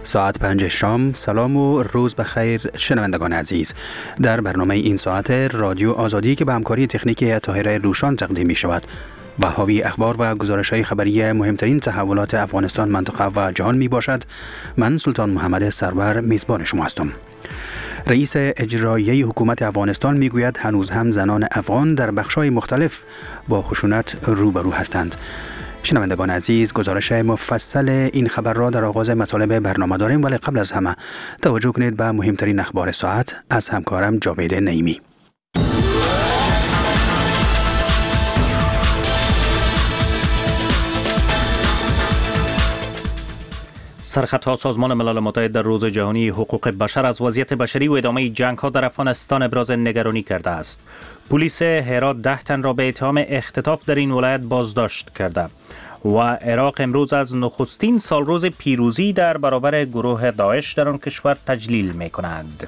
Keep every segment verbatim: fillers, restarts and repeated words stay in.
ساعت پنج شام. سلام و روز بخیر شنوندگان عزیز. در برنامه این ساعت رادیو آزادی که به همکاری تکنیکی طاهره روشان تقدیم می شود و حاوی اخبار و گزارش‌های خبری مهمترین تحولات افغانستان، منطقه و جهان می باشد، من سلطان محمد سرور میزبان شما هستم. رئیس اجرایی حکومت افغانستان میگوید هنوز هم زنان افغان در بخش‌های مختلف با خشونت روبرو هستند. شنوندگان عزیز، گزارش مفصل این خبر را در آغاز مطالب برنامه داریم، ولی قبل از همه توجه کنید به مهمترین اخبار ساعت از همکارم جاوید نعیمی. سرخطها سازمان ملل متحد در روز جهانی حقوق بشر از وضعیت بشری و ادامه جنگ‌ها در افغانستان ابراز نگرانی کرده است. پلیس هرات ده تن را به اتهام اختطاف در این ولایت بازداشت کرده و عراق امروز از نخستین سالروز پیروزی در برابر گروه داعش در آن کشور تجلیل می‌کند.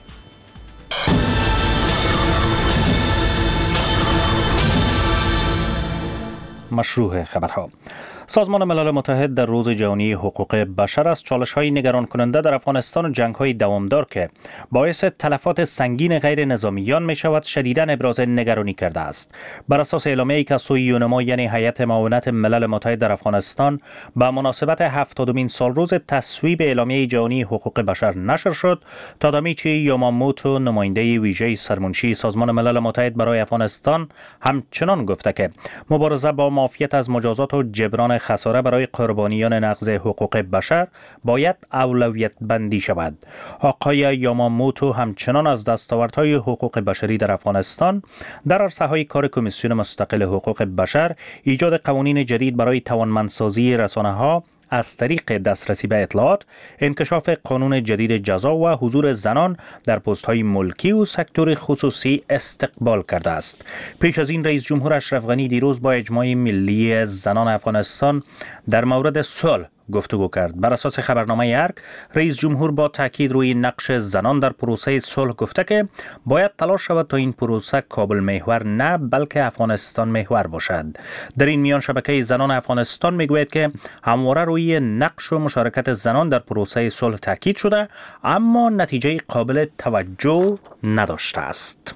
مشروع خبرها. سازمان ملل متحد در روز جهانی حقوق بشر از چالش‌های نگران کننده در افغانستان و جنگ‌های دوامدار که باعث تلفات سنگین غیر نظامیان می‌شود شدیداً ابراز نگرانی کرده است. بر اساس اعلامیه‌ای که سوی یونما یعنی هیئت معاونت ملل متحد در افغانستان به مناسبت هفتادمین سالروز تصویب اعلامیه جهانی حقوق بشر نشر شد، تادامیچی یاماموتو نماینده ویژه سرمنشی سازمان ملل متحد برای افغانستان همچنان گفته که مبارزه با معافیت از مجازات و جبران خساره برای قربانیان نقض حقوق بشر باید اولویت بندی شود. آقای یاماموتو همچنان از دستاوردهای حقوق بشری در افغانستان در عرصه‌های کار کمیسیون مستقل حقوق بشر، ایجاد قوانین جدید برای توانمندسازی رسانه‌ها از طریق دسترسی به اطلاعات، انکشاف قانون جدید جزا و حضور زنان در پست‌های ملکی و سکتور خصوصی استقبال کرده است. پیش از این رئیس جمهور اشرف غنی دیروز با اجماع ملی زنان افغانستان در مورد صلح گفتگو کرد. بر اساس خبرنامه ارگ، رئیس جمهور با تاکید روی نقش زنان در پروسه صلح گفته که باید تلاش شود تا این پروسه کابل محور نه بلکه افغانستان محور باشد. در این میان شبکه زنان افغانستان میگوید که همواره روی نقش و مشارکت زنان در پروسه صلح تاکید شده، اما نتیجه قابل توجه نداشته است.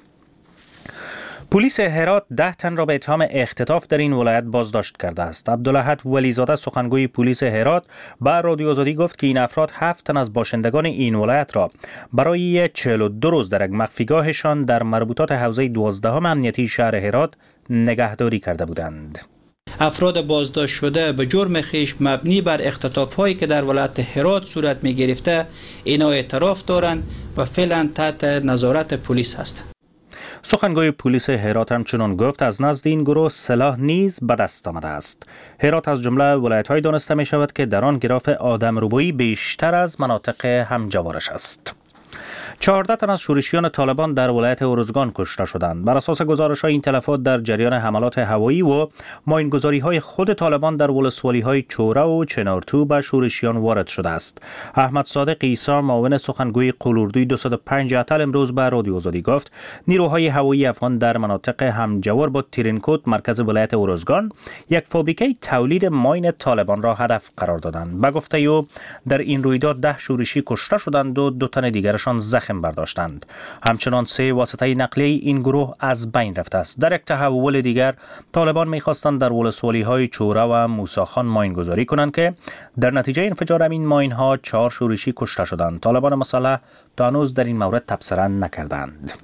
پلیس هرات ده تن را به اتهام اختطاف در این ولایت بازداشت کرده است. عبدالاحد ولیزاده سخنگوی پلیس هرات به رادیو آزادی گفت که این افراد هفت تن از باشندگان این ولایت را برای چهل و دو روز در یک مخفیگاهشان در مربوطات حوزه دوازدهم امنیتی شهر هرات نگهداری کرده بودند. افراد بازداشت شده به جرم خویش مبنی بر اختطاف‌هایی که در ولایت هرات صورت می‌گرفته اینا اعتراف دارند و فعلا تحت نظارت پلیس هستند. سخنگوی پلیس هرات همچنان گفت از نزد این گروه سلاح نیز به دست آمده است. هرات از جمله ولایت‌های دانسته می شود که در آن گراف آدمربایی بیشتر از مناطق همجوارش است. چهارده تن از شورشیان طالبان در ولایت ارزگان کشته شدند. بر اساس گزارش‌های این تلفات در جریان حملات هوایی و ماینگذاری‌های خود طالبان در ولسوالی‌های چوره و چنارتو به شورشیان وارد شده است. احمد صادق عیسی معاون سخنگوی قلوردوی دویست و پنج اتل امروز به رادیو آزادی گفت نیروهای هوایی افغان در مناطق همجوار با تیرینکوت مرکز ولایت ارزگان یک فابریکه تولید ماین طالبان را هدف قرار دادند. به گفته او در این رویداد ده شورشی کشته شدند و دو تن دیگرشان زخم برداشتند. همچنان سه واسطه نقلیه این گروه از بین رفته است. در یک تحول دیگر طالبان می‌خواستند در ولسوالی‌های چوره و موساخان ماینگذاری کنند که در نتیجه انفجار این ماین‌ها چهار شورشی کشته شدند. طالبان مسلح تا هنوز در این مورد تبصره نکردند.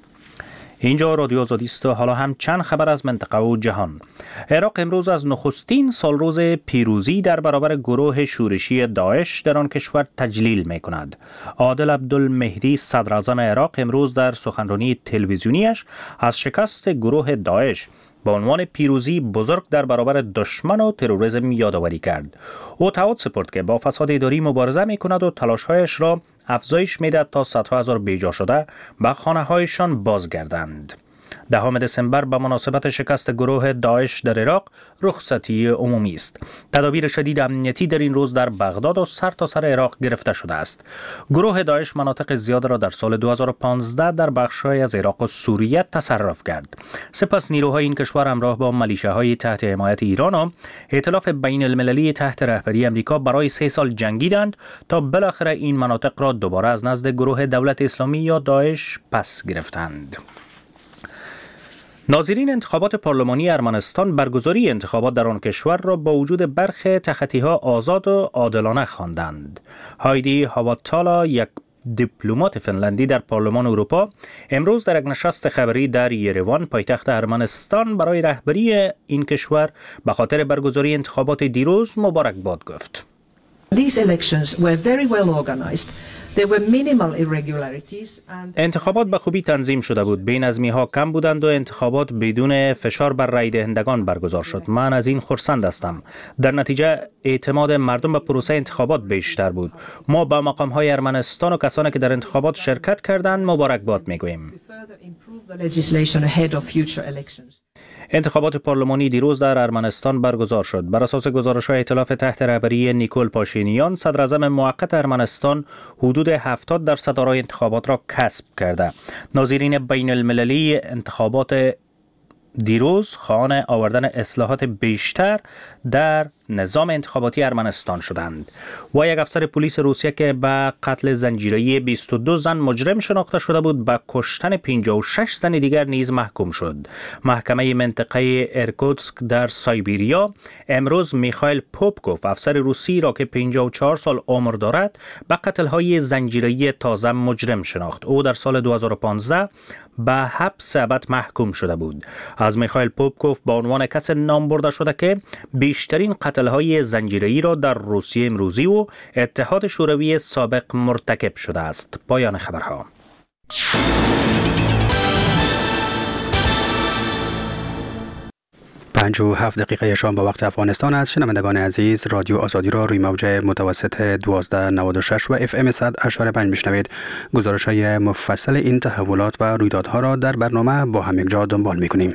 اینجا رادیو آزادی است و حالا هم چند خبر از منطقه و جهان. عراق امروز از نخستین سالروز پیروزی در برابر گروه شورشی داعش در آن کشور تجلیل می کند. عادل عبدالمهدی صدر اعظم عراق امروز در سخنرانی تلویزیونیش از شکست گروه داعش با عنوان پیروزی بزرگ در برابر دشمن و تروریسم یادآوری کرد. او تعهد سپرد که با فساد اداری مبارزه می کند و تلاش‌هایش را افزایش می‌دهد تا صدها هزار بیجا شده به خانه‌هایشان بازگردند. دهم دسامبر به مناسبت شکست گروه داعش در عراق رخصتی عمومی است. تدابیر شدید امنیتی در این روز در بغداد و سرتاسر عراق گرفته شده است. گروه داعش مناطق زیاد را در سال دو هزار و پانزده در بخش‌های از عراق و سوریه تصرف کرد. سپس نیروهای این کشور همراه با ملیشه‌های تحت حمایت ایران و ائتلاف بین المللی تحت رهبری امریکا برای سه سال جنگیدند تا بالاخره این مناطق را دوباره از نزد گروه دولت اسلامی یا داعش پس گرفتند. ناظرین انتخابات پارلمانی ارمنستان برگزاری انتخابات در آن کشور را با وجود برخی تخطی‌ها آزاد و عادلانه خواندند. هایدی هاواتالا، یک دیپلمات فنلندی در پارلمان اروپا، امروز در یک نشست خبری در یروان پایتخت ارمنستان برای رهبری این کشور به خاطر برگزاری انتخابات دیروز مبارکباد گفت. These elections were very well organized. There were minimal irregularities and انتخابات به خوبی تنظیم شده بود. بی‌نظمی‌ها کم بودند و انتخابات بدون فشار بر رای دهندگان برگزار شد. من از این خرسند هستم. در نتیجه اعتماد مردم به پروسه انتخابات بیشتر بود. ما به مقام‌های ارمنستان و کسانی که در انتخابات شرکت کردند مبارکباد می‌گوییم. انتخابات پارلمانی دیروز در ارمنستان برگزار شد. بر اساس گزارش‌های ائتلاف تحت رهبری نیکول پاشینیان، صدراعظم موقت ارمنستان حدود هفتاد درصد آرای انتخابات را کسب کرده. ناظرین بین المللی انتخابات دیروز خواهان آوردن اصلاحات بیشتر در نظام انتخاباتی ارمنستان شدند. و یک افسر پلیس روسیه که به قتل زنجیره‌ای بیست و دو زن مجرم شناخته شده بود به کشتن پنجاه و شش زن دیگر نیز محکوم شد. محکمه منطقه ارکوتسک در سایبیریا امروز میخائیل پوپکوف، افسر روسی را که پنجاه و چهار سال عمر دارد، به قتل‌های زنجیره‌ای تازه مجرم شناخت. او در سال دو هزار و پانزده به حبس ابد محکوم شده بود. از میخائیل پوپکوف به عنوان کس نام برده شده که بیشترین قتل‌های زنجیره‌ای را در روسیه امروزی و اتحاد شوروی سابق مرتکب شده است. پایان خبرها. پنج و هفت دقیقه شام با وقت افغانستان است. شنوندگان عزیز، رادیو آزادی را روی موج متوسط دوازده نود و شش و اف ام صد و پنج میشنوید. گزارش های مفصل این تحولات و رویدادها را در برنامه با هم یک جا دنبال میکنیم.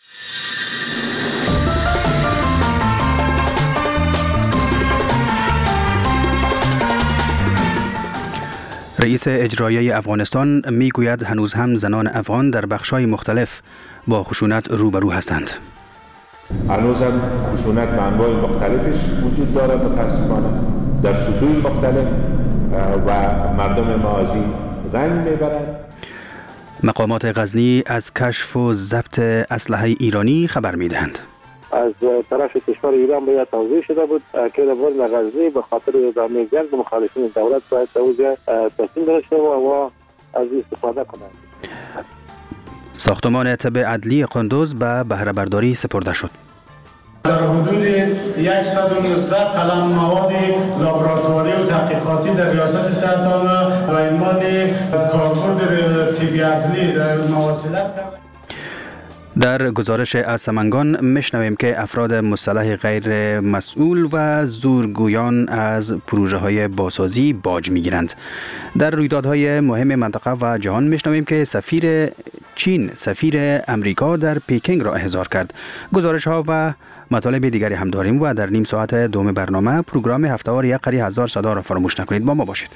رئیس اجرایی افغانستان میگوید هنوز هم زنان افغان در بخش‌های مختلف با خشونت روبرو هستند. هنوز هم خشونت به انواع مختلفش وجود داره متاسفانه در سطوح مختلف و مردم ما از این رنج میبرند. مقامات غزنی از کشف و ضبط اسلحه ایرانی خبر میدهند. از طرف کشور ایران باید توضیح شده بود که در غزنی به خاطر ادامه جنگ مخالفین دولت باید توضیح تصمیم گرفته و از استفاده کنند. ساختمان طب عدلی قندوز به بهره برداری سپرده شد. در حدود صد و نوزده قلم مواد لابراتواری و تحقیقاتی در ریاست صحت‌عامه و ایمان کاربرد طب عدلی در مواصلات. در گزارش از سمنگان میشنویم که افراد مسلح غیر مسئول و زورگویان از پروژه های بازسازی باج میگیرند. در رویدادهای مهم منطقه و جهان میشنویم که سفیر چین سفیر امریکا در پکینگ را احضار کرد. گزارش ها و مطالب دیگری هم داریم و در نیم ساعت دوم برنامه پروگرام هفته‌وار یک قری هزار صدا را فراموش نکنید. با ما باشید.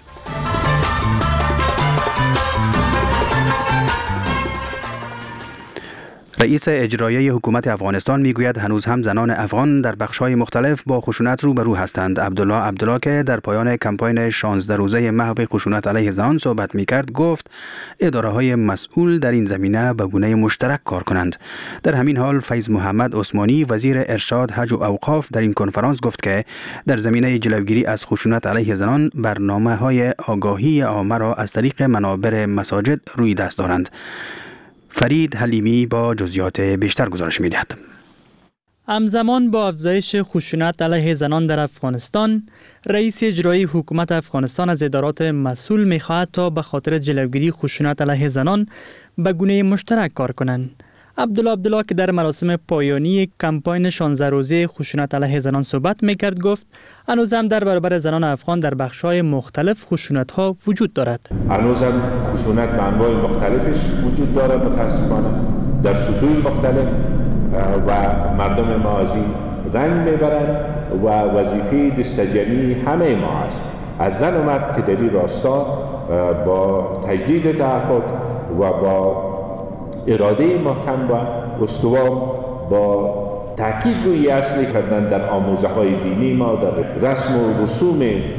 رئیس اجرایی حکومت افغانستان میگوید هنوز هم زنان افغان در بخش‌های مختلف با خشونت روبرو هستند. عبدالله عبدالله که در پایان کمپاین شانزده روزه محو خشونت علیه زنان صحبت میکرد گفت اداره‌های مسئول در این زمینه به گونه مشترک کار کنند. در همین حال فیض محمد عثمانی وزیر ارشاد، حج و اوقاف در این کنفرانس گفت که در زمینه جلوگیری از خشونت علیه زنان برنامه‌های آگاهی عامه را از طریق منابر مساجد روی دست دارند. فرید حلیمی با جزئیات بیشتر گزارش می‌دهد. همزمان با افزایش خشونت علیه زنان در افغانستان، رئیس اجرایی حکومت افغانستان از ادارات مسئول می‌خواهد تا به خاطر جلوگیری خشونت علیه زنان به گونه مشترک کار کنند. عبدالله عبدالله که در مراسم پایانی کمپاین شانزده روزه خشونت علیه زنان صحبت می‌کرد گفت هنوز هم در برابر زنان افغان در بخش‌های مختلف خشونت‌ها وجود دارد. هنوز هم خشونت به انواع مختلفش وجود داره متاسفانه در سطوح مختلف و مردم ما از این رنگ میبرند و وظیفه دستجمعی همه ما است، از زن و مرد که در این راستا با تجدید تعهد و با اراده محکم و استوار با تاکید روی اصلی کردن در آموزه های دینی ما، در رسم و رسوم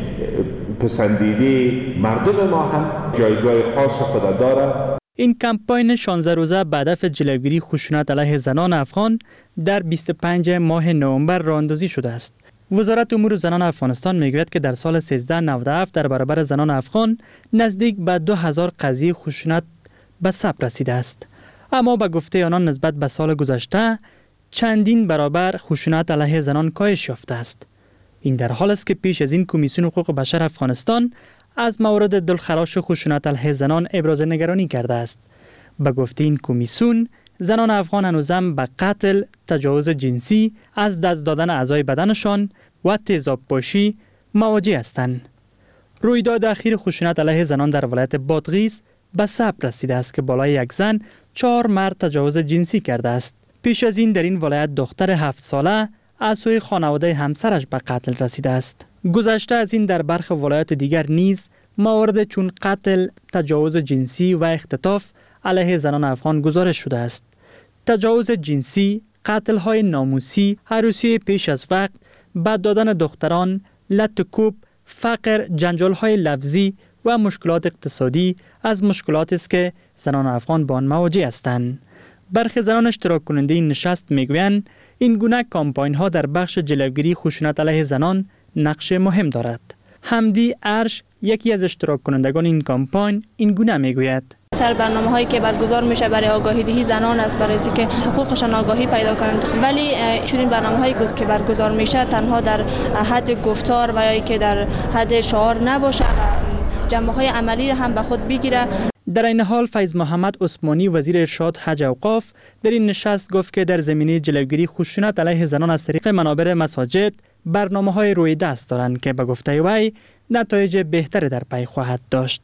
پسندیده مردم ما هم جایگاه خاص خود دارد. این کمپاین شانزده روزه به هدف جلوگیری خشونت علیه زنان افغان در بیست و پنجم ماه نوامبر راه اندازی شده است. وزارت امور زنان افغانستان میگوید که در سال سیزده نود و هفت در برابر زنان افغان نزدیک به دو هزار قضیه خشونت به ثبت رسیده است. اما به گفته آنان نسبت به سال گذشته چندین برابر خشونت علیه زنان کاهش یافته است. این در حال است که پیش از این کمیسیون حقوق بشر افغانستان از مورد دلخراش خشونت علیه زنان ابراز نگرانی کرده است. به گفته این کمیسیون زنان افغان هنوزم به قتل، تجاوز جنسی، از دست دادن اعضای بدنشان و تیزاب پاشی مواجه هستند. رویداد اخیر خشونت علیه زنان در ولایت بادغیس به ثبت رسیده است که بالای یک زن چهار مرد تجاوز جنسی کرده است. پیش از این در این ولایت دختر هفت ساله از سوی خانواده همسرش به قتل رسیده است. گذشته از این در برخی ولایات دیگر نیز موارد چون قتل، تجاوز جنسی و اختطاف علیه زنان افغان گزارش شده است. تجاوز جنسی، قتل‌های ناموسی، عروسی پیش از وقت، بد دادن دختران، لط و کوب، فقر، جنجال‌های لفظی و مشکلات اقتصادی از مشکلات است که زنان افغان با آن مواجه هستند. برخی زنان اشتراک کننده این نشست میگویند این گونه کامپاین ها در بخش جلوگیری خشونت علیه زنان نقش مهم دارد. حمدی ارش یکی از اشتراک کنندگان این کامپاین این گونه میگوید: تر برنامه هایی که برگزار میشه برای آگاهی دهی زنان است، برای اینکه حقوقشان آگاهی پیدا کنند، ولی چنین برنامه هایی که برگزار میشه تنها در حد گفتار و یا که در حد شعار نباشه و جنبه های عملی را هم به خود بگیره. در این حال فیض محمد عثمانی وزیر ارشاد حج اوقاف در این نشست گفت که در زمینه جلوگیری خشونت علیه زنان از طریق منابر مساجد برنامه‌های روی دست دارند که به گفته وی نتایج بهتری در پی خواهد داشت.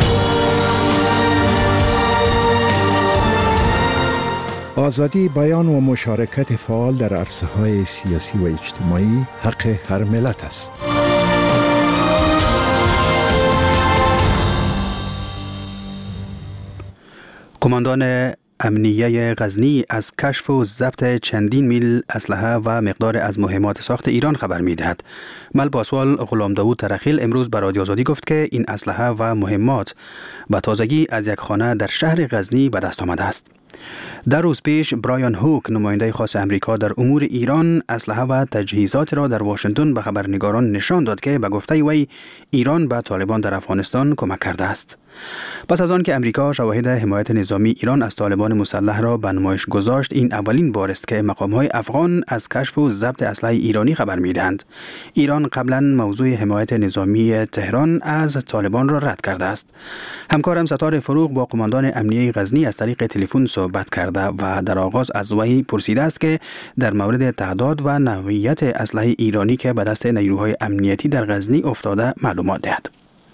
آزادی بیان و مشارکت فعال در عرصه‌های سیاسی و اجتماعی حق هر ملت است. کماندان امنیه غزنی از کشف و ضبط چندین میل اسلحه و مقدار از مهمات ساخت ایران خبر می‌دهد. مل پاسوال غلام داوود ترخیل امروز به رادیو آزادی گفت که این اسلحه و مهمات به تازگی از یک خانه در شهر غزنی به دست آمده است. در روز پیش برایان هوک نماینده خاص امریکا در امور ایران اسلحه و تجهیزات را در واشنگتن به خبرنگاران نشان داد که به گفته وی ایران به طالبان در افغانستان کمک کرده است. پس از آن که امریکا شواهد حمایت نظامی ایران از طالبان مسلح را به نمایش گذاشت، این اولین بار است که مقام‌های افغان از کشف و ضبط اسلحه ایرانی خبر می‌دهند. ایران قبلا موضوع حمایت نظامی تهران از طالبان را رد کرده است. همکارم ستار فروغ با قماندان امنیه غزنی از طریق تلفن صحبت کرده و در آغاز از وی پرسیده است که در مورد تعداد و نوعیت اسلحه ایرانی که به دست نیروهای امنیتی در غزنی افتاده معلومات دهد.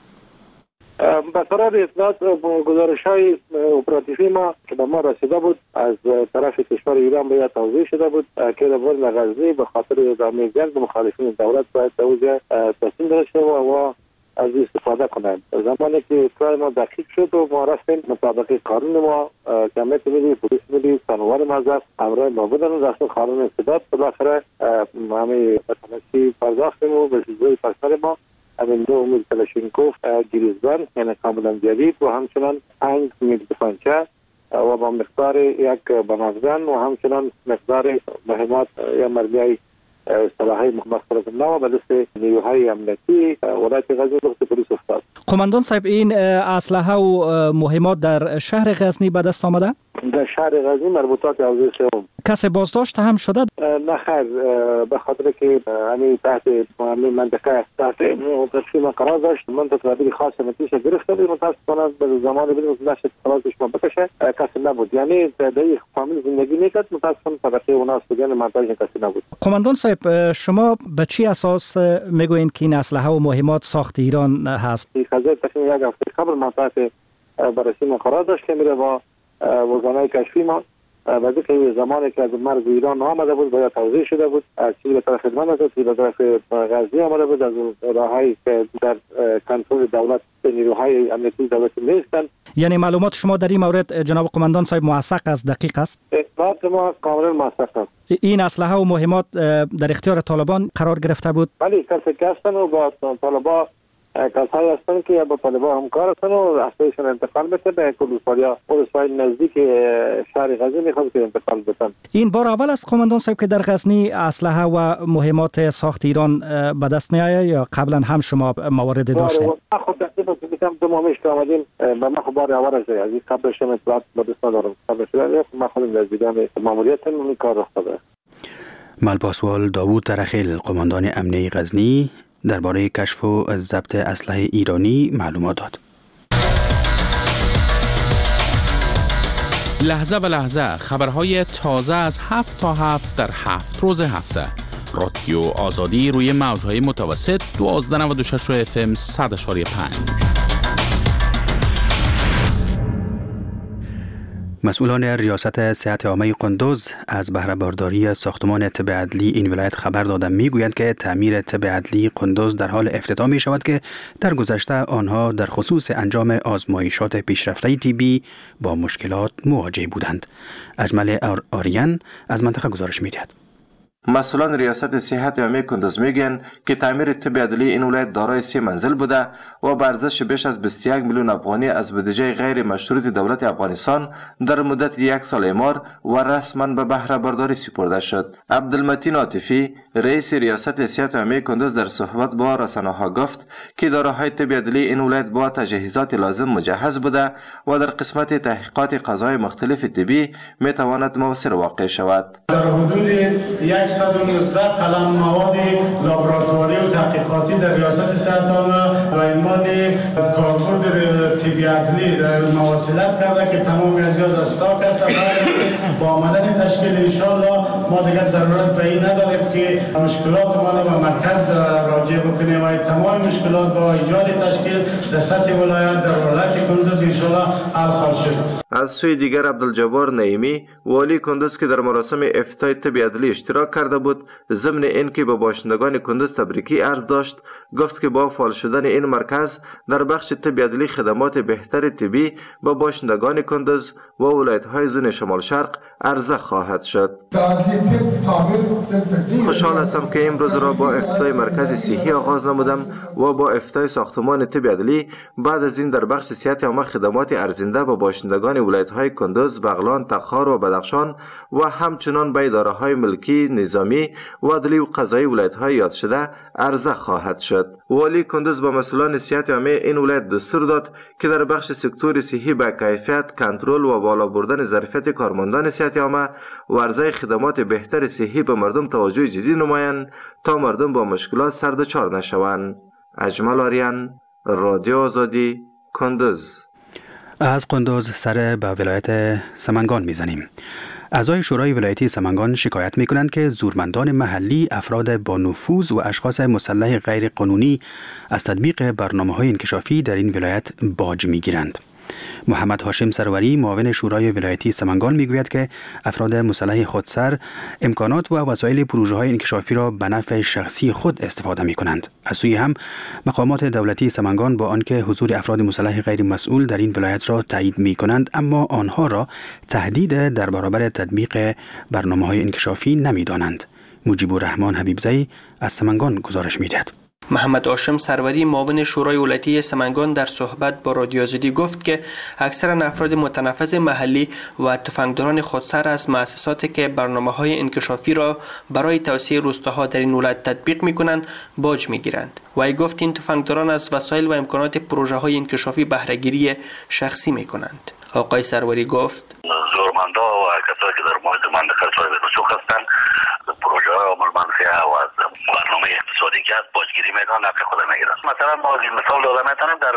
به قرار اطلاعات گزارش های اپراتیوی ما که به ما رسیده بود از طرف کشور ایران به توضیح شده بود که در بین غزنی به خاطر ادامه جنگ به مخالفین دولت باید توجه تصمیم داشته و از استفاده کنند. زمانی که اطلاع ما دقیق شد و ما رفتیم مطابق قانون ما کمیت ملی پلیس ملی سنوار مذهب امرای ما بودن و رسم قانون استداد بالاخره همه تنشی پرداختیم و به سیزوی پسر ما همین دو میل کلاشینکوف گریزبند یعنی کاملا جدید و همچنان پنج میل دفانچه و با مقدار یک بنافزن و همچنان مقدار مهمات یا مرمیای اصطلاحی مختلف نو به دست نیروهای امنیتی ولایت غزنی دست پلیس افتاد. قماندان صاحب این اسلحه و مهمات در شهر غزنی به دست آمده؟ در شهر غزنی مربوطات حوزه سوم. کسی بازداشت هم شده؟ نه خیر، به خاطر که همین تحت همین منطقه تحت تصمیم قرار داشت من تدابیر خاص نتیجه گرفته بود متاسفانه به زمان بدون نشد خلاصش ما بکشه کسی نبود، یعنی در فامیل زندگی میکرد متاسفانه طبقه اوناس بودن منتاج کسی نبود. قماندان صاحب شما به چی اساس میگوین که این اسلحه و مهمات ساخت ایران هست؟ خزر تقریبا یک هفته قبل ما تحت بررسی ما قرار داشت که میره با وزانای کشفی ما بعد که زمانی که از مرز ایران آمده بود باید توضیح شده بود چی به طرف خدمت است، چی به طرف غزنی آمده بود، از راههایی که در کنترل دولت نیروهای امنیتی دولتی نیستند. یعنی معلومات شما در این مورد جناب قماندان صاحب موثق است، دقیق است؟ اطلاعات ما کاملا موثق است. این اسلحه و مهمات در اختیار طالبان قرار گرفته بود؟ بله، کسی که هستند و با طالبان کسایی هستند که با طالبان همکار هستند و اسلحه‌شان انتقال میشه به کلوسپاریا کلوسپاریا نزدیک شهر غزنی میخواد که انتقال بدن. این بار اول است قماندان صاحب که در غزنی اسلحه و مهمات ساخت ایران به دست میآید یا قبلا هم شما موارد داشتید؟ ما خود تقریبا میگم دو ماه پیش که آمدیم به ما خبر اول از از قبلش هم اطلاعات با دست ندارم. قبلش ما خودم از دیدن ماموریت این کار رخ داده. ملپاسوال داوود ترخیل قماندان امنیه غزنی درباره کشف و ضبط اسلحه ایرانی معلومات داد. لحظه به لحظه خبرهای تازه از هفت تا هفت در هفت روز هفته. رادیو آزادی روی موجهای متوسط دوازده نود و شش اف ام صد و پنج. مسئولان ریاست صحت عامه قندوز از بهره برداری ساختمان طب عدلی این ولایت خبر دادند. میگویند که تعمیر طب عدلی قندوز در حال افتتاح می شود که در گذشته آنها در خصوص انجام آزمایشات پیشرفته طبی با مشکلات مواجه بودند. اجمل آریان از منطقه گزارش می‌دهد. مسئولان ریاست صحت عامه کندوز میگن که تعمیر طب عدلی این ولایت دارای سی منزل بوده و با ارزش بیش از بیست و یک میلیون افغانی از بودجه غیر مشروط دولت افغانستان در مدت یک سال اعمار و رسما به بهره برداری سپرده شد. عبدالمتین عاطفی رئیس ریاست صحت عامه کندوز در صحبت با رسانه‌ها گفت که داراهای طب عدلی این ولایت با تجهیزات لازم مجهز بوده و در قسمت تحقیقات قضای مختلف طبی می تواند موثر واقع شود. در حدود صد و نوزده قلم مواد لابراتواری و تحقیقاتی در ریاست صحت عامه و ایمان کاربرد طبی عدلی در مواصلت کرده که تمامی از یاد استاک است. با آمدن تشکیل انشاءالله ما دیگر ضرورت به این نداریم که مشکلات ما را به مرکز راجع بکنیم و تمام مشکلات با ایجاد تشکیل در سطح ولایت در ولایت کندوز انشاءالله حل خواهد شد. از سوی دیگر عبدالجبار نعیمی والی کندوز که در مراسم افتتاح طب عدلی اشتراک کرده بود ضمن اینکه به باشندگان کندوز تبریکی عرض داشت، گفت که با فعال شدن این مرکز در بخش طب عدلی خدمات بهتر طبی به باشندگان کندوز و ولایت‌های زون شمال شرق عرضه خواهد شد. خوشحال هستم که امروز را با افتتاح مرکز صحی آغاز نمودم و با افتتاح ساختمان طب عدلی بعد از این در بخش صحت عامه خدمات ارزنده به باشندگان ولایت‌های کندوز، بغلان، تخار و بدخشان و همچنان به اداره‌های ملکی، نظامی و عدلی و قضایی ولایت‌های یاد شده عرضه خواهد شد. والی کندوز با مسئولان صحت عامه این ولایت دستور داد که در بخش سکتور صحی با کیفیت، کنترل و بالا بردن ظرفیت کارمندان صحت عامه و عرضه خدمات بهتر صحی به مردم توجه جدی نمایند تا مردم با مشکلات سر دچار نشوند. اجمل آریان، رادیو آزادی، کندوز. از قندوز سر به ولایت سمنگان میزنیم. اعضای شورای ولایتی سمنگان شکایت میکنند که زورمندان محلی افراد با نفوذ و اشخاص مسلح غیر قانونی از تطبیق برنامه‌های انکشافی در این ولایت باج میگیرند. محمد هاشم سروری معاون شورای ولایتی سمنگان میگوید که افراد مسلح خودسر امکانات و وسایل پروژه‌های انکشافی را به نفع شخصی خود استفاده می‌کنند. از سوی هم مقامات دولتی سمنگان با آنکه حضور افراد مسلح غیر مسئول در این ولایت را تایید می‌کنند، اما آنها را تهدید در برابر تطبیق برنامه‌های انکشافی نمی‌دانند. مجیب الرحمن حبیبزئی از سمنگان گزارش می‌دهد. محمد هاشم سروری معاون شورای ولایتی سمنگان در صحبت با رادیو آزادی گفت که اکثر افراد متنفذ محلی و تفنگداران خودسر از مؤسساتی که برنامه‌های انکشافی را برای توسعه روستاها در این ولایت تطبیق می‌کنند باج می‌گیرند. وی گفت این تفنگداران از وسایل و امکانات پروژه‌های انکشافی بهره‌گیری شخصی می‌کنند. آقای سروری گفت زورمندا و کسایی که در محیط منطقه صاحب رسوخ هستند پروژه های عمل منفی و از برنامه اقتصادی که از باجگیری میدن نفع خود میگیرن. مثلا ما مثال داده میتونیم در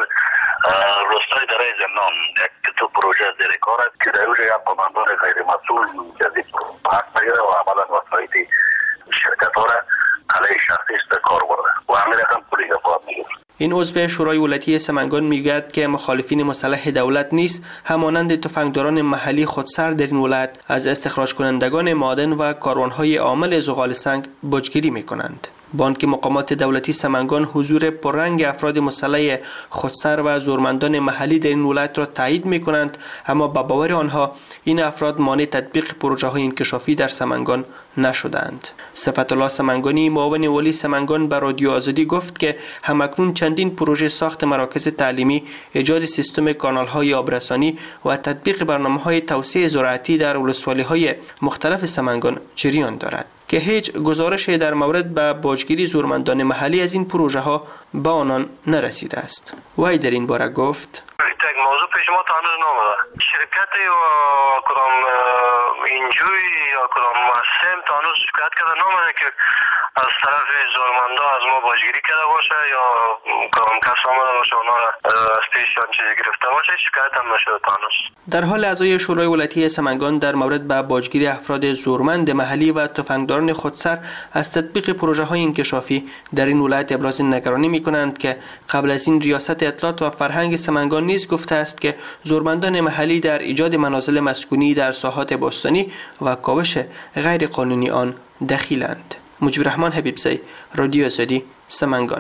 روستای دره زندان یک تو پروژه زیر کار است که در اونجا یک قماندان غیر مسئول جدید حق میگیره و عملا وسایل شرکت ها را علیه شخصیش به کار برده و همین رقم پولی دفاع میگیره. این عضو شورای ولایتی سمنگان میگوید که مخالفین مسلح دولت نیز همانند تفنگداران محلی خودسر در این ولایت از استخراج کنندگان معدن و کاروانهای عامل زغال سنگ باجگیری میکنند. بانک مقامات دولتی سمنگان حضور پررنگ افراد مسلح خودسر و زورمندان محلی در این ولایت را تایید می کنند، اما با باور آنها این افراد مانع تطبیق پروژه های انکشافی در سمنگان نشدند. صفت الله سمنگانی معاون ولی سمنگان به رادیو آزادی گفت که همکنون چندین پروژه ساخت مراکز تعلیمی، ایجاد سیستم کانال های آبرسانی و تطبیق برنامه های توسعه زراعتی در ولسوالی های مختلف سمنگان جریان دارد که هیچ گزارشی در مورد به باجگیری زورمندان محلی از این پروژه ها به آنان نرسیده است. وی در این باره گفت: یک موضوع پیش ما تا هنوز نامده. شرکتی و کدام اینجوی یا کدام مؤسسه تا هنوز شکایت کرده نامده که از طرف زورمندا از ما باجگیری کرده باشه یا کدام کس آمده باشه اونا را از پیش یا چیزی گرفته باشه. شکایت هم نشده تا هنوز. در حال اعضای شورای ولایتی سمنگان در مورد به باجگیری افراد زورمند محلی و تفنگداران خودسر از تطبیق پروژه های انکشافی در این ولایت ابراز نگرانی می کنند که قبل از این ریاست اطلاعات و فرهنگ سمنگان نیز گفته است که زورمندان محلی در ایجاد منازل مسکونی در ساحات بستانی و کاوش غیر قانونی آن دخیلند. مجیب الرحمن حبیبزی، رادیو آزادی، سمنگان.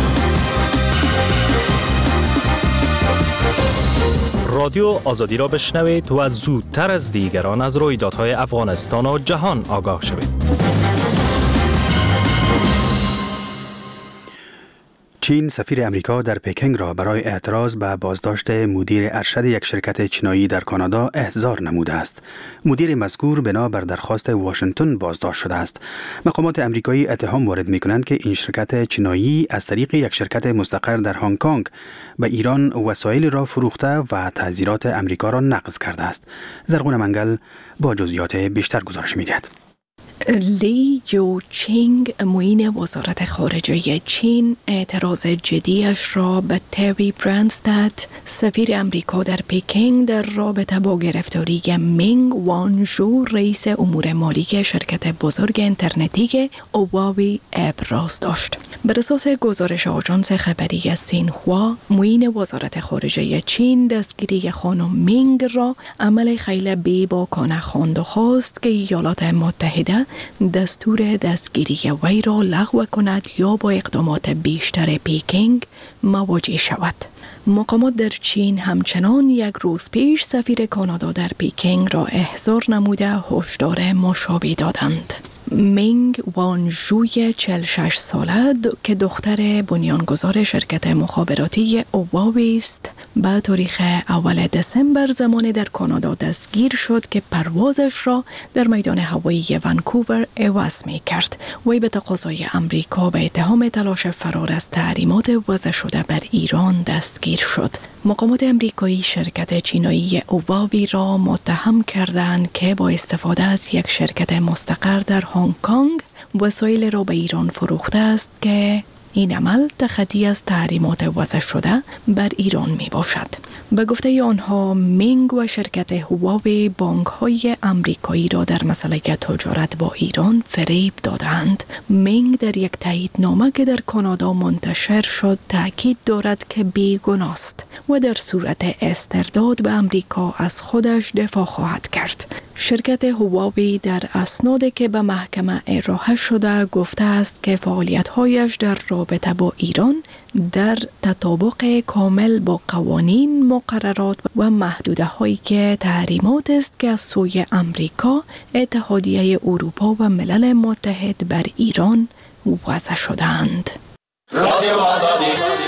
رادیو آزادی را بشنوید و زودتر از دیگران از رویدادهای افغانستان و جهان آگاه شوید. چین سفیر امریکا در پکینگ را برای اعتراض به بازداشت مدیر ارشد یک شرکت چینایی در کانادا احضار نموده است. مدیر مذکور بنا بر درخواست واشنگتن بازداشت شده است. مقامات امریکایی اتهام وارد می‌کنند که این شرکت چینایی از طریق یک شرکت مستقر در هنگ کنگ به ایران وسایل را فروخته و تعزیرات امریکا را نقض کرده است. زرغون منگل با جزئیات بیشتر گزارش می‌دهد. لی یو چینگ معین وزارت خارجه چین اعتراض جدیش را به تری برانستاد سفیر امریکا در پکینگ در رابطه با گرفتاری مینگ وانژو رئیس امور مالی شرکت بزرگ اینترنتی هواوی ابراز داشت. بر اساس گزارش آژانس خبری سینخوا، معین وزارت خارجه چین دستگیری خانم مینگ را عمل خیلی بی‌باکانه خواند و خواست که ایالات متحده دستور دستگیری وی را لغو کند یا با اقدامات بیشتر پکینگ مواجه شود. مقامات در چین همچنان یک روز پیش سفیر کانادا در پکینگ را احضار نموده هشدار مشابه دادند. مینگ وانژوی چهل و شش ساله که دختر بنیانگذار شرکت مخابراتی هواوی است، به تاریخ اول دسامبر زمان در کانادا دستگیر شد که پروازش را در میدان هوایی ونکوور عوض می کرد. وی به تقاضای امریکا به اتهام تلاش فرار از تحریمات وضع شده بر ایران دستگیر شد. مقامات امریکایی شرکت چینایی هواوی را متهم کردند که با استفاده از یک شرکت مستقر در هنگ کنگ وسایل را به ایران فروخته است که این عمل تخطی از تحریمات وضع شده بر ایران می باشد. به گفته آنها، مینگ و شرکت هواوی بانک های امریکایی را در مسئله تجارت با ایران فریب دادند. مینگ در یک تاییدنامه که در کانادا منتشر شد تاکید دارد که بیگناه است و در صورت استرداد به امریکا از خودش دفاع خواهد کرد. شرکت هواوی در اسنادی که به محکمه ارائه شده گفته است که فعالیت‌هایش در رابطه با ایران در تطابق کامل با قوانین، مقررات و محدوده‌هایی که تحریمات است که از سوی امریکا، اتحادیه اروپا و ملل متحد بر ایران وضع شده‌اند. رادیو آزادی.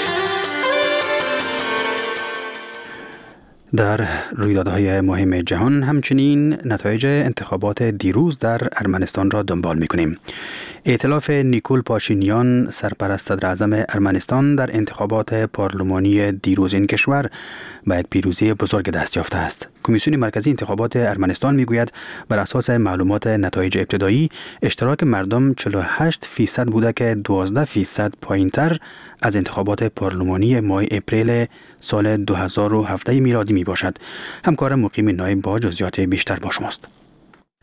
در رویدادهای مهم جهان همچنین نتایج انتخابات دیروز در ارمنستان را دنبال می‌کنیم. ائتلاف نیکول پاشینیان سرپرست صدر اعظم ارمنستان در انتخابات پارلمانی دیروز این کشور به یک پیروزی بزرگ دست یافته است. کمیسیون مرکزی انتخابات ارمنستان میگوید بر اساس معلومات نتایج ابتدایی اشتراک مردم چهل و هشت فیصد بوده که دوازده فیصد پایینتر از انتخابات پارلمانی ماه اپریل سال دو هزار و هفده میلادی می باشد. همکار مقیم نایب با جزئیات بیشتر با شماست.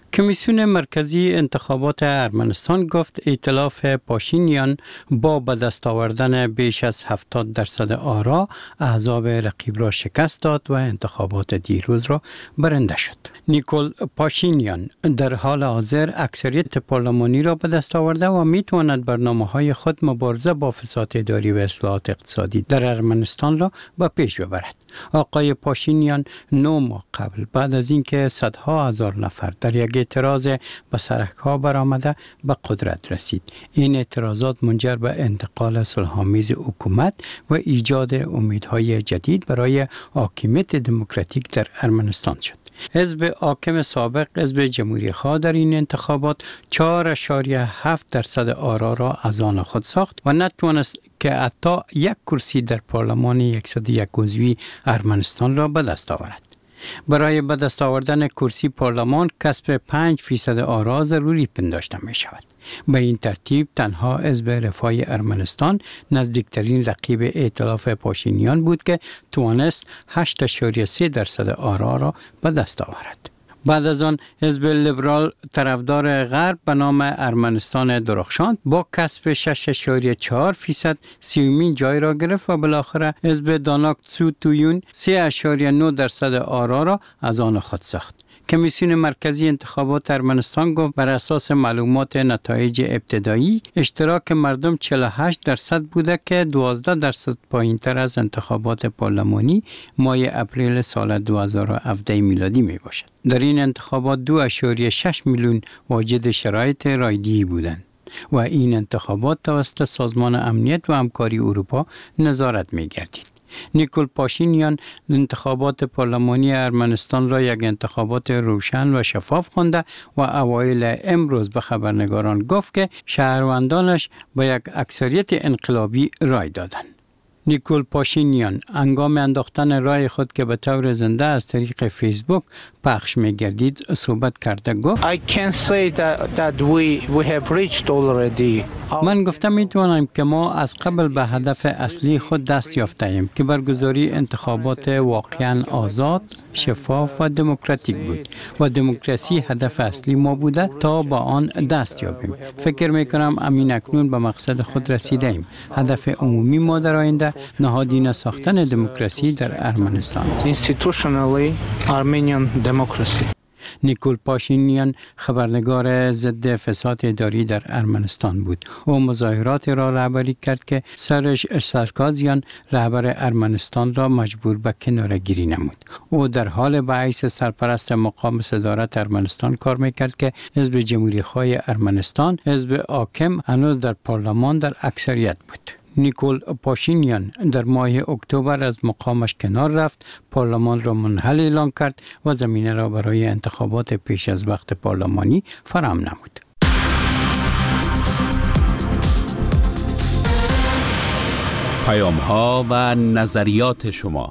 کمیسیون مرکزی انتخابات ارمنستان گفت ائتلاف پاشینیان با به دست آوردن بیش از هفتاد درصد آرا احزاب رقیب را شکست داد و انتخابات دیروز را برنده شد. نیکول پاشینیان در حال حاضر اکثریت پارلمانی را به دست آورده و می تواند برنامه‌های خود مبارزه با فساد اداری و اصلاحات اقتصادی در ارمنستان را به پیش ببرد. آقای پاشینیان نه ماه قبل بعد از اینکه صدها هزار نفر در یک اعتراض به سرک‌ها برآمده به قدرت رسید. این اعتراضات منجر به انتقال صلح‌آمیز حکومت و ایجاد امیدهای جدید برای حاکمیت دموکراتیک در ارمنستان شد. حزب حاکم سابق حزب جمهوری خواه در این انتخابات چهار اشاریه هفت درصد آرا را از آن خود ساخت و نتوانست که حتی یک کرسی در پارلمان صد و یک عضوی ارمنستان را به دست آورد. برای به دست آوردن کرسی پارلمان کسب پنج فیصد آرا ضروری پنداشته می شود. به این ترتیب تنها حزب رفاه ارمنستان نزدیکترین رقیب ائتلاف پاشینیان بود که توانست هشت اشاریه سه درصد آرا را به دست آورد. بعد از آن حزب لیبرال طرفدار غرب به نام ارمنستان درخشان با کسب شش اشاریه چهار فیصد سیومین جای را گرفت و بالاخره حزب داناک تسو تویون سه اشاریه نه درصد آرا را از آن خود ساخت. کمیسیون مرکزی انتخابات ارمنستان گفت بر اساس معلومات نتایج ابتدایی اشتراک مردم چهل و هشت درصد بوده که دوازده درصد پایین‌تر از انتخابات پارلمانی ماه اپریل سال دو هزار و هفده میلادی می باشد. در این انتخابات دو اشاریه شش میلیون واجد شرایط رایدی بودند و این انتخابات توسط سازمان امنیت و همکاری اروپا نظارت می گردید. نیکول پاشینیان انتخابات پارلمانی ارمنستان را یک انتخابات روشن و شفاف خوانده و اوایل امروز به خبرنگاران گفت که شهروندانش با یک اکثریت انقلابی رای دادند. نیکول پاشینیان هنگام انداختن رای خود که به طور زنده از طریق فیسبوک پخش می گردید صحبت کرده گفت I can say that, that we, we have reached already. من گفتم می توانم که ما از قبل به هدف اصلی خود دست یافته ایم که برگزاری انتخابات واقعا آزاد، شفاف و دموکراتیک بود و دموکراسی هدف اصلی ما بوده تا با آن دست یابیم. فکر می کنم امین اکنون به مقصد خود رسیده ایم. هدف عمومی ما در آینده نهادینه ساختن دموکراسی در ارمنستان است. Institutionally Armenian democracy. نیکول پاشینیان خبرنگار ضد فساد اداری در ارمنستان بود. او مظاهرات را رهبری کرد که سرش سرکازیان رهبر ارمنستان را مجبور به کناره‌گیری نمود. او در حال به حیث سرپرست مقام صدارت ارمنستان کار میکرد که حزب جمهوری خواه ارمنستان، حزب حاکم، هنوز در پارلمان در اکثریت بود. نیکول پاشینیان در ماه اکتبر از مقامش کنار رفت، پارلمان را منحل اعلام کرد و زمینه را برای انتخابات پیش از وقت پارلمانی فراهم نمود. پیام ها و نظریات شما.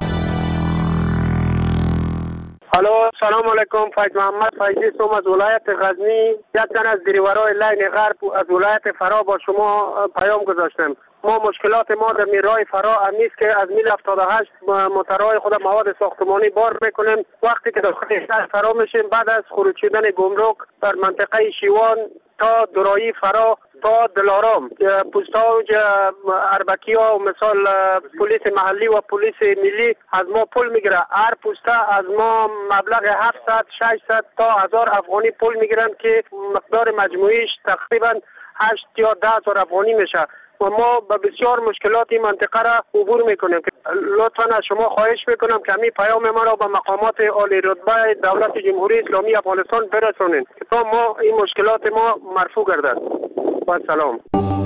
الو، سلام علیکم. فیض محمد فیضی سوم از ولایت غزنی. یک تن از دریورای لین غرب از ولایت فرا با شما پیام گذاشتم. ما مشکلات ما در میرای فرا امیست که از میل هفتاد و هشت موترهای خود مواد ساختمانی بار میکنیم. وقتی که داخل شهر فرا میشیم بعد از خروج شدن گمرک در منطقه شیوان تا درایی فرا تا دلارام پوستاوج اربکیا و مثال پلیس محلی و پلیس ملی از ما پول میگیره. هر پوسته از ما مبلغ هفتصد ششصد تا هزار افغانی پول میگیرن که مقدار مجموعیش تقریبا هشت یا ده هزار افغانی میشه و ما به بسیار مشکلات این منطقه را عبور میکنیم. لطفا از شما خواهش میکنم که همین پیام ما را به مقامات عالی رتبه دولت جمهوری اسلامی افغانستان برسونین تا ما این مشکلات ما مرفوع گردد. با سلام.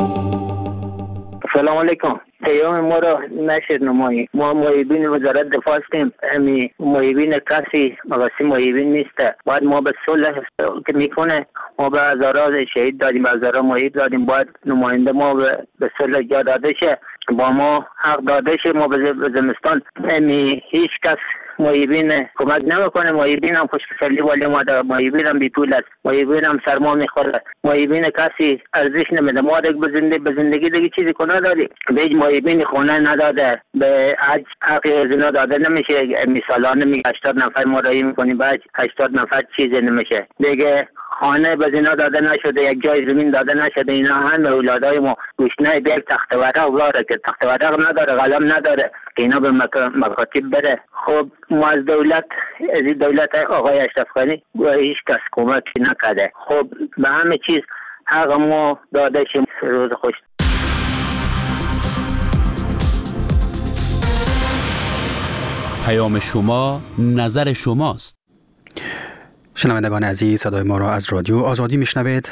سلام علیکم. پیام ما را نشر نمایی. ما محبین وزارت دفاع هستیم. امی محبین کسی مقاسی محبین نیست. بعد ما به صلح که میکنه ما به هزارا شهید دادیم، به هزارا محب دادیم. باید نماینده ما به صلح جا داده شه، با ما حق داده شه. ما به زمستان امی هیچ کس محبین کمک نمیکنه. محبین هم خوشکسلی ولی ما در محبین هم بی پول است. محبین هم سرما میخوره. محبین کسی ارزش نمیده. ما دیگه به زندگی به زندگی دیگه چیزی کنه داری. به محبین خونه نداده، به حج حق زنا داده نمیشه. مثالانه میگه هشتاد نفر ما رایی میکنیم بعد هشتاد نفر چیزی نمیشه. دیگه خانه به اینا داده نشده، یک جای زمین داده نشده. اینا همه اولادای ما گوشنه به یک تخت ورق داره که تخت ورق نداره، قلم نداره که اینا به مکاتب بره. خب ما از دولت، از دولت آقای اشرف غنی هیچ کس کمکی نکرده. خب به همه چیز حق ما داده شیم. روز خوش. پیام شما، نظر شماست. شنوندگان عزیز، صدای ما را از رادیو آزادی میشنوید.